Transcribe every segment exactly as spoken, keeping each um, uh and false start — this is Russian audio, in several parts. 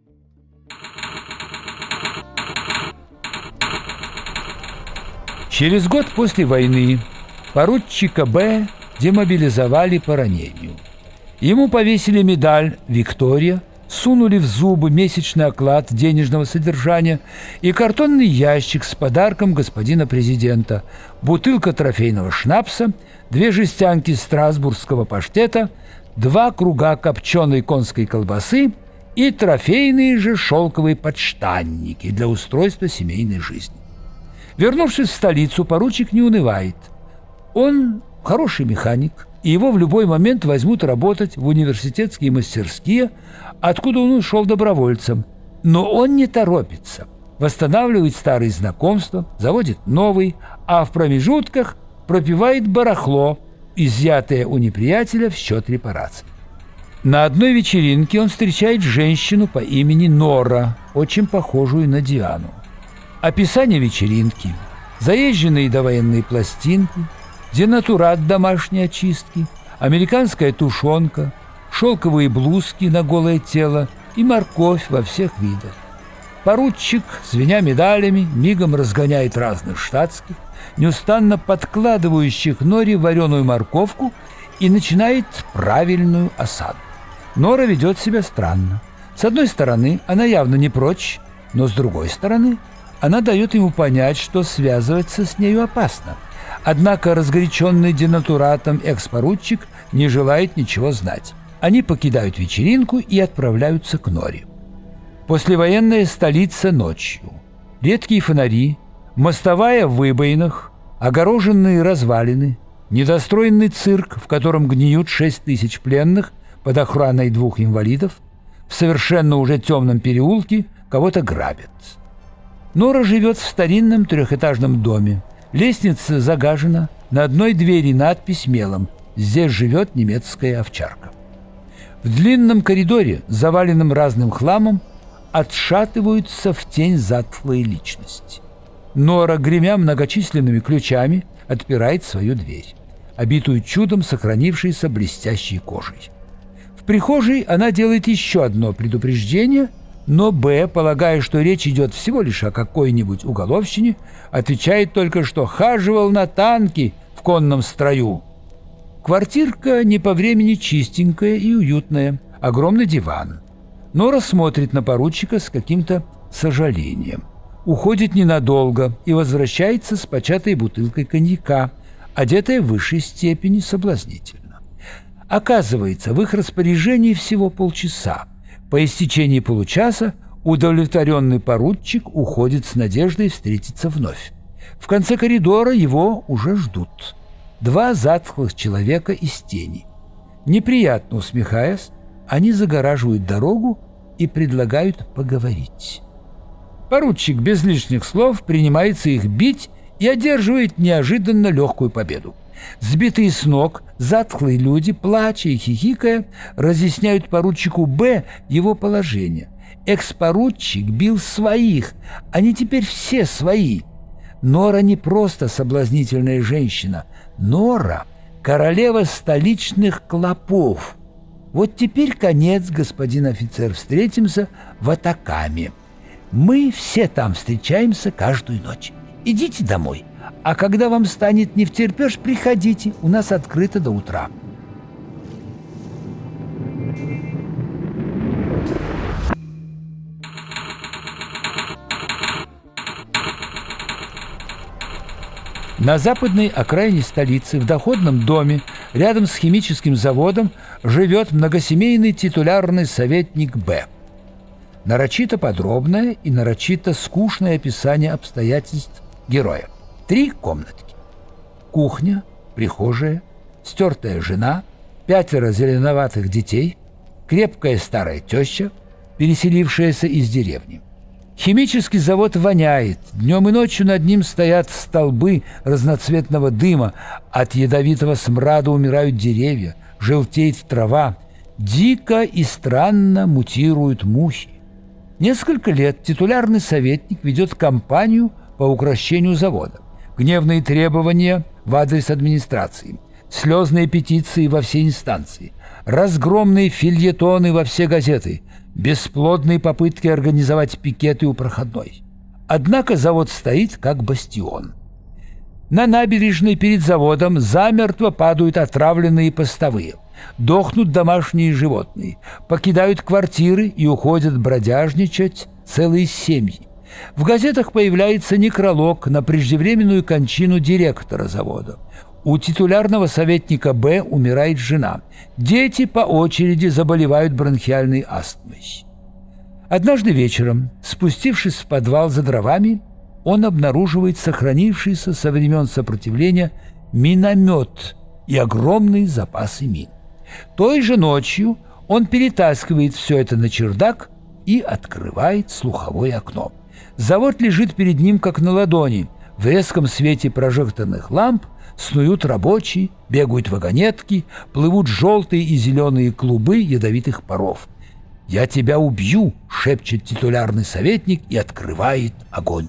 Через год после войны поручика Б демобилизовали по ранению. Ему повесили медаль «Виктория», сунули в зубы месячный оклад денежного содержания и картонный ящик с подарком господина президента, бутылка трофейного шнапса, две жестянки страсбургского паштета, два круга копченой конской колбасы и трофейные же шелковые подштанники для устройства семейной жизни. Вернувшись в столицу, поручик не унывает. Он хороший механик, и его в любой момент возьмут работать в университетские мастерские, откуда он ушел добровольцем. Но он не торопится. Восстанавливает старые знакомства, заводит новые, а в промежутках пропивает барахло, изъятое у неприятеля в счет репараций. На одной вечеринке он встречает женщину по имени Нора, очень похожую на Диану. Описание вечеринки: заезженные довоенные пластинки, денатурат домашней очистки, американская тушенка, шелковые блузки на голое тело и морковь во всех видах. Поручик, звеня медалями, мигом разгоняет разных штатских, неустанно подкладывающих Норе вареную морковку, и начинает правильную осаду. Нора ведет себя странно. С одной стороны, она явно не прочь, но с другой стороны, она дает ему понять, что связываться с нею опасно. Однако разгоряченный денатуратом экс-поручик не желает ничего знать. Они покидают вечеринку и отправляются к Норе. Послевоенная столица ночью. Редкие фонари, мостовая в выбоинах, огороженные развалины, недостроенный цирк, в котором гниют шесть тысяч пленных под охраной двух инвалидов, в совершенно уже темном переулке кого-то грабят. Нора живет в старинном трехэтажном доме. Лестница загажена, на одной двери надпись мелом: «Здесь живет немецкая овчарка». В длинном коридоре, заваленном разным хламом, отшатываются в тень затлые личности. Нора, гремя многочисленными ключами, отпирает свою дверь, обитую чудом сохранившейся блестящей кожей. В прихожей она делает еще одно предупреждение, но Б, полагая, что речь идет всего лишь о какой-нибудь уголовщине, отвечает только, что хаживал на танке в конном строю. Квартирка не по времени чистенькая и уютная, огромный диван. Нора смотрит на поручика с каким-то сожалением. Уходит ненадолго и возвращается с початой бутылкой коньяка, одетая в высшей степени соблазнительно. Оказывается, в их распоряжении всего полчаса. По истечении получаса удовлетворенный поручик уходит с надеждой встретиться вновь. В конце коридора его уже ждут. Два затхлых человека из тени. Неприятно усмехаясь, они загораживают дорогу и предлагают поговорить. Поручик без лишних слов принимается их бить и одерживает неожиданно легкую победу. Сбитые с ног, затхлые люди, плача и хихикая, разъясняют поручику Б его положение. Экс-поручик бил своих, они теперь все свои. Нора не просто соблазнительная женщина. Нора — королева столичных клопов. Вот теперь конец, господин офицер, встретимся в Атакаме. Мы все там встречаемся каждую ночь. Идите домой. А когда вам станет невтерпеж, приходите, у нас открыто до утра. На западной окраине столицы, в доходном доме, рядом с химическим заводом, живет многосемейный титулярный советник Б. Нарочито подробное и нарочито скучное описание обстоятельств героя. Три комнатки. Кухня, прихожая, стертая жена, пятеро зеленоватых детей, крепкая старая теща, переселившаяся из деревни. Химический завод воняет. Днем и ночью над ним стоят столбы разноцветного дыма. От ядовитого смрада умирают деревья, желтеет трава. Дико и странно мутируют мухи. Несколько лет титулярный советник ведет кампанию по укрощению завода. Гневные требования в адрес администрации, слезные петиции во все инстанции. разгромные фельетоны во все газеты, бесплодные попытки организовать пикеты у проходной. Однако завод стоит как бастион. На набережной перед заводом замертво падают отравленные постовые, дохнут домашние животные, покидают квартиры и уходят бродяжничать целые семьи. В газетах появляется некролог на преждевременную кончину директора завода. У титулярного советника Б умирает жена. Дети по очереди заболевают бронхиальной астмой. Однажды вечером, спустившись в подвал за дровами, он обнаруживает сохранившийся со времен сопротивления миномет и огромные запасы мин. Той же ночью он перетаскивает все это на чердак и открывает слуховое окно. Завод лежит перед ним как на ладони. В резком свете прожекторных ламп снуют рабочие, бегают вагонетки, плывут желтые и зеленые клубы ядовитых паров. «Я тебя убью!» — шепчет титулярный советник и открывает огонь.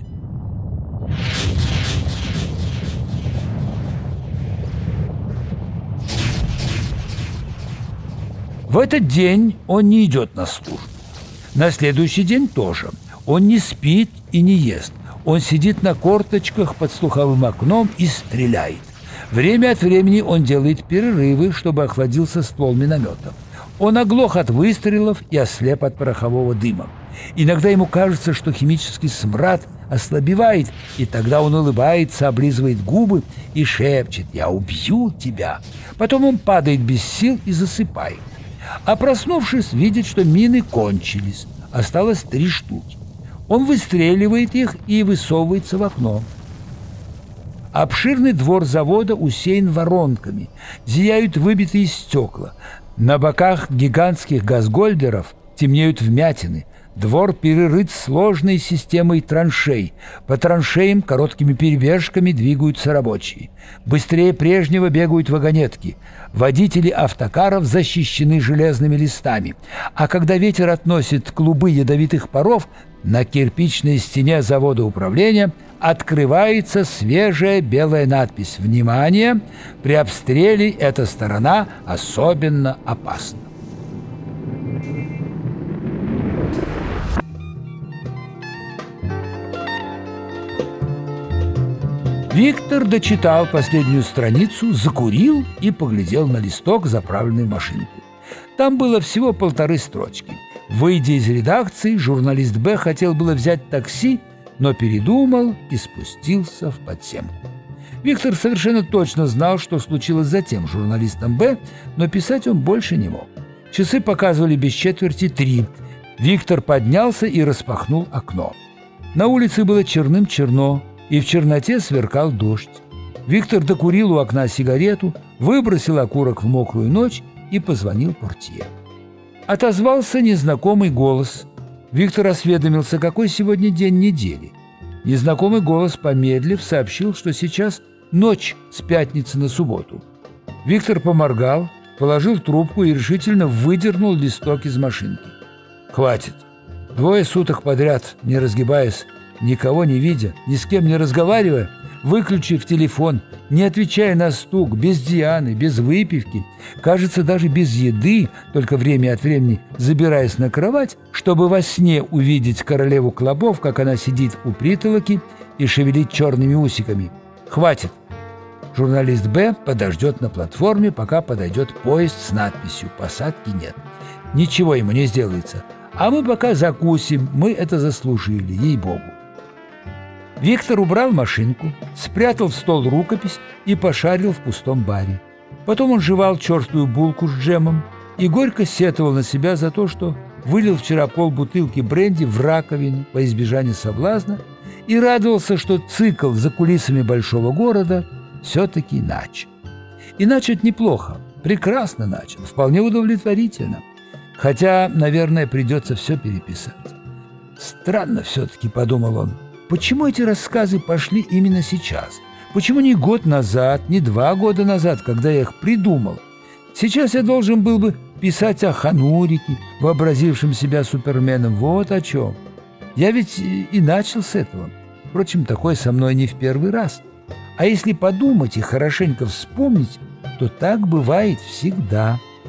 В этот день он не идет на службу. На следующий день тоже. Он не спит и не ест. Он сидит на корточках под слуховым окном и стреляет. Время от времени он делает перерывы, чтобы охладился ствол миномета. Он оглох от выстрелов и ослеп от порохового дыма. Иногда ему кажется, что химический смрад ослабевает, и тогда он улыбается, облизывает губы и шепчет: «Я убью тебя». Потом он падает без сил и засыпает. А проснувшись, видит, что мины кончились. Осталось три штуки. Он выстреливает их и высовывается в окно. Обширный двор завода усеян воронками, зияют выбитые стекла. На боках гигантских газгольдеров темнеют вмятины. Двор перерыт сложной системой траншей. По траншеям короткими перебежками двигаются рабочие. Быстрее прежнего бегают вагонетки. Водители автокаров защищены железными листами. А когда ветер относит клубы ядовитых паров, на кирпичной стене завода управления открывается свежая белая надпись: «Внимание! При обстреле эта сторона особенно опасна». Виктор дочитал последнюю страницу, закурил и поглядел на листок, заправленный в машинку. Там было всего полторы строчки. Выйдя из редакции, журналист Б хотел было взять такси, но передумал и спустился в подземку. Виктор совершенно точно знал, что случилось с затем журналистом Б, но писать он больше не мог. Часы показывали без четверти три. Виктор поднялся и распахнул окно. На улице было черным-черно, и в черноте сверкал дождь. Виктор докурил у окна сигарету, выбросил окурок в мокрую ночь и позвонил портье. Отозвался незнакомый голос. Виктор осведомился, какой сегодня день недели. Незнакомый голос, помедлив, сообщил, что сейчас ночь с пятницы на субботу. Виктор поморгал, положил трубку и решительно выдернул листок из машинки. «Хватит. Двое суток подряд, не разгибаясь, никого не видя, ни с кем не разговаривая, выключив телефон, не отвечая на стук, без Дианы, без выпивки, кажется, даже без еды, только время от времени забираясь на кровать, чтобы во сне увидеть королеву клопов, как она сидит у притолоки и шевелит черными усиками. Хватит. Журналист Б подождет на платформе, пока подойдет поезд с надписью «Посадки нет». Ничего ему не сделается. А мы пока закусим, мы это заслужили, ей-богу. Виктор убрал машинку, спрятал в стол рукопись и пошарил в пустом баре. Потом он жевал черствую булку с джемом и горько сетовал на себя за то, что вылил вчера полбутылки бренди в раковину по избежанию соблазна, и радовался, что цикл за кулисами большого города все-таки начал. И начат неплохо, прекрасно начал, вполне удовлетворительно. Хотя, наверное, придется все переписать. Странно все-таки, подумал он. Почему эти рассказы пошли именно сейчас? Почему не год назад, не два года назад, когда я их придумал? Сейчас я должен был бы писать о Ханурике, вообразившем себя суперменом. Вот о чем. Я ведь и начал с этого. Впрочем, такое со мной не в первый раз. А если подумать и хорошенько вспомнить, то так бывает всегда.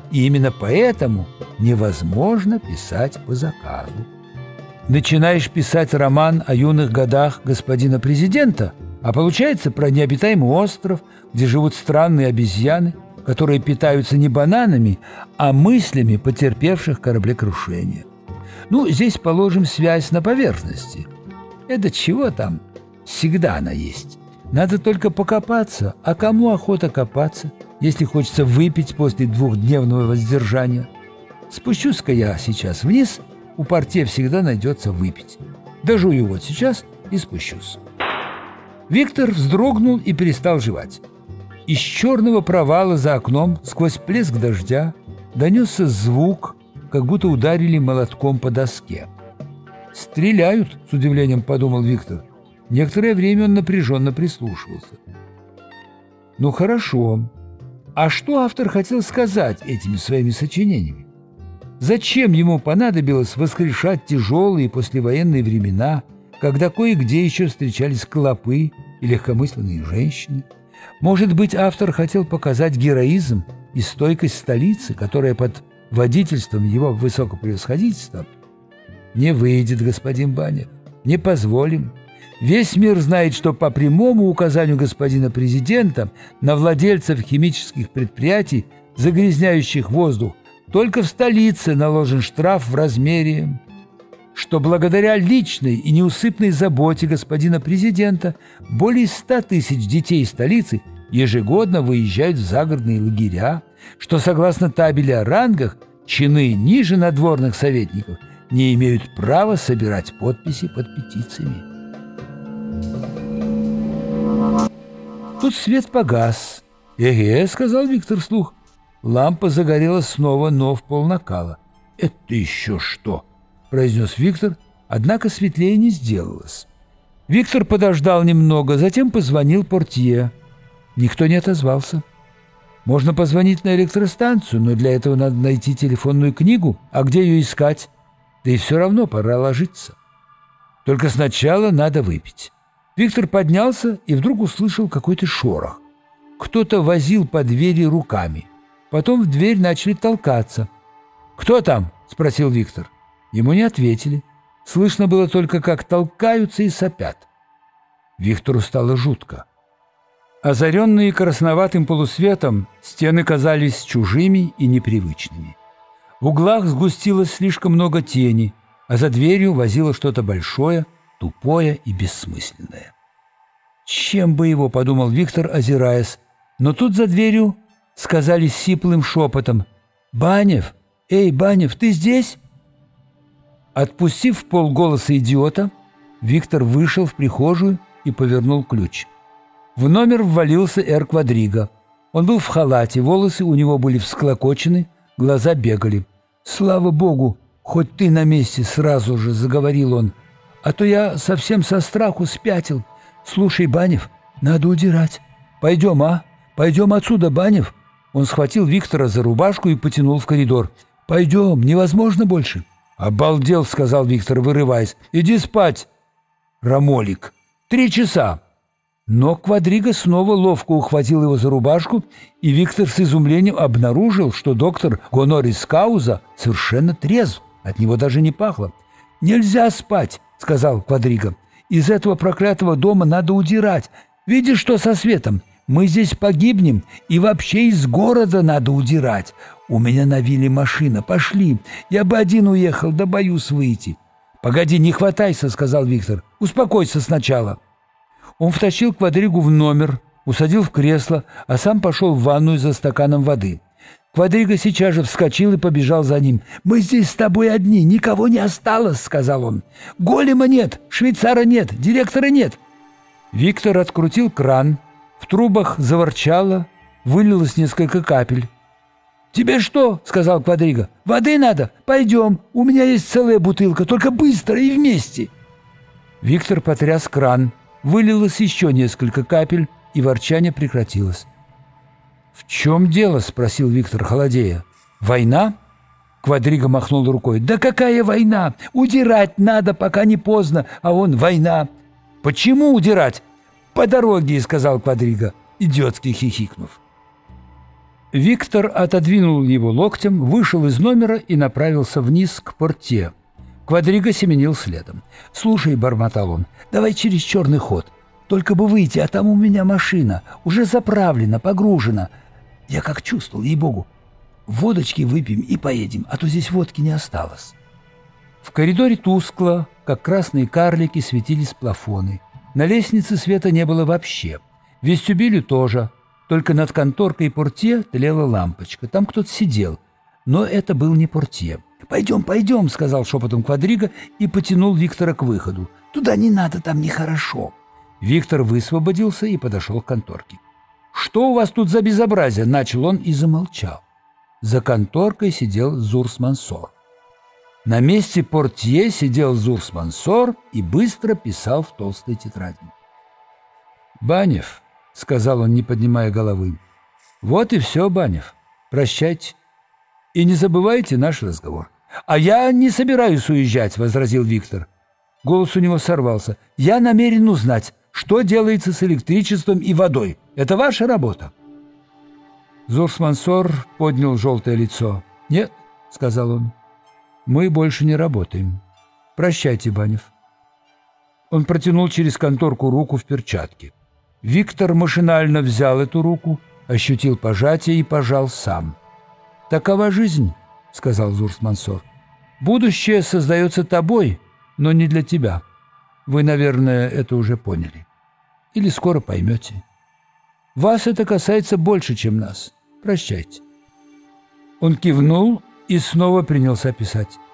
И именно поэтому невозможно писать по заказу. Начинаешь писать роман о юных годах господина президента, а получается про необитаемый остров, где живут странные обезьяны, которые питаются не бананами, а мыслями потерпевших кораблекрушение. Ну, здесь положим связь на поверхности. Это чего там? Всегда она есть. Надо только покопаться. А кому охота копаться, если хочется выпить после двухдневного воздержания? Спущусь-ка я сейчас вниз, у портье всегда найдется выпить. Дожую вот сейчас и спущусь. Виктор вздрогнул и перестал жевать. Из черного провала за окном, сквозь плеск дождя, донесся звук, как будто ударили молотком по доске. «Стреляют», — с удивлением подумал Виктор. Некоторое время он напряженно прислушивался. «Ну хорошо. А что автор хотел сказать этими своими сочинениями? Зачем ему понадобилось воскрешать тяжелые послевоенные времена, когда кое-где еще встречались клопы и легкомысленные женщины? Может быть, автор хотел показать героизм и стойкость столицы, которая под водительством его высокопревосходительства? Не выйдет, господин Банев, не позволим. Весь мир знает, что по прямому указанию господина президента на владельцев химических предприятий, загрязняющих воздух, только в столице наложен штраф в размере, что благодаря личной и неусыпной заботе господина президента более ста тысяч детей столицы ежегодно выезжают в загородные лагеря, что согласно табели о рангах чины ниже надворных советников не имеют права собирать подписи под петициями. Тут свет погас. «Эге», — сказал Виктор вслух. Лампа загорелась снова, но в полнакала. «Это еще что?» — произнес Виктор, однако светлее не сделалось. Виктор подождал немного, затем позвонил портье. Никто не отозвался. Можно позвонить на электростанцию, но для этого надо найти телефонную книгу, а где ее искать? Да и все равно пора ложиться. Только сначала надо выпить. Виктор поднялся и вдруг услышал какой-то шорох. Кто-то возил по двери руками. Потом в дверь начали толкаться. «Кто там?» — спросил Виктор. Ему не ответили. Слышно было только, как толкаются и сопят. Виктору стало жутко. Озаренные красноватым полусветом, стены казались чужими и непривычными. В углах сгустилось слишком много тени, а за дверью возило что-то большое, тупое и бессмысленное. «Чем бы его?» — подумал Виктор, озираясь. Но тут за дверью сказали сиплым шепотом: «Банев! Эй, Банев, ты здесь?» Отпустив вполголоса идиота, Виктор вышел в прихожую и повернул ключ. В номер ввалился эр Квадриго. Он был в халате, волосы у него были всклокочены, глаза бегали. «Слава богу, хоть ты на месте!» — сразу же заговорил он. «А то я совсем со страху спятил. Слушай, Банев, надо удирать. Пойдем, а? Пойдем отсюда, Банев!» Он схватил Виктора за рубашку и потянул в коридор. «Пойдем, невозможно больше!» «Обалдел!» — сказал Виктор, вырываясь. «Иди спать, рамолик! Три часа!» Но Квадриго снова ловко ухватил его за рубашку, и Виктор с изумлением обнаружил, что доктор Гонорис Кауза совершенно трезв, от него даже не пахло. «Нельзя спать!» — сказал Квадриго. «Из этого проклятого дома надо удирать. Видишь, что со светом? Мы здесь погибнем, и вообще из города надо удирать. У меня на вилле машина. Пошли. Я бы один уехал, да боюсь выйти». «Погоди, не хватайся», — сказал Виктор. «Успокойся сначала». Он втащил Квадригу в номер, усадил в кресло, а сам пошел в ванную за стаканом воды. Квадриго сейчас же вскочил и побежал за ним. «Мы здесь с тобой одни, никого не осталось», — сказал он. «Голема нет, швейцара нет, директора нет». Виктор открутил кран, в трубах заворчало, вылилось несколько капель. «Тебе что?» — сказал Квадриго. «Воды надо? Пойдем, у меня есть целая бутылка, только быстро и вместе». Виктор потряс кран. Вылилось еще несколько капель, и ворчание прекратилось. «В чем дело?» — спросил Виктор, холодея. «Война?» — Квадриго махнул рукой. «Да какая война? Удирать надо, пока не поздно, а он война». «Почему удирать?» «По дороге», — сказал Квадриго, идиотски хихикнув. Виктор отодвинул его локтем, вышел из номера и направился вниз к портье. Квадриго семенил следом. «Слушай», — бормотал он, — «давай через черный ход. Только бы выйти, а там у меня машина. Уже заправлена, погружена. Я как чувствовал, ей-богу. Водочки выпьем и поедем, а то здесь водки не осталось». В коридоре тускло, как красные карлики, светились плафоны. На лестнице света не было вообще. В вестибюле тоже. Только над конторкой и портье тлела лампочка. Там кто-то сидел. Но это был не портье. «Пойдем, пойдем», — сказал шепотом Квадриго и потянул Виктора к выходу. «Туда не надо, там нехорошо». Виктор высвободился и подошел к конторке. «Что у вас тут за безобразие?» — начал он и замолчал. За конторкой сидел Зурс-Мансор. На месте портье сидел Зурс-Мансор и быстро писал в толстой тетради. «Банев», — сказал он, не поднимая головы, — «вот и все, Банев. Прощайте. И не забывайте наш разговор». «А я не собираюсь уезжать», — возразил Виктор. Голос у него сорвался. «Я намерен узнать, что делается с электричеством и водой. Это ваша работа». Зурс-Мансор поднял желтое лицо. «Нет», — сказал он, — «мы больше не работаем. Прощайте, Банев». Он протянул через конторку руку в перчатке. Виктор машинально взял эту руку, ощутил пожатие и пожал сам. «Такова жизнь», — сказал Зурс-Мансор. «Будущее создается тобой, но не для тебя. Вы, наверное, это уже поняли. Или скоро поймете. Вас это касается больше, чем нас. Прощайте». Он кивнул и снова принялся писать.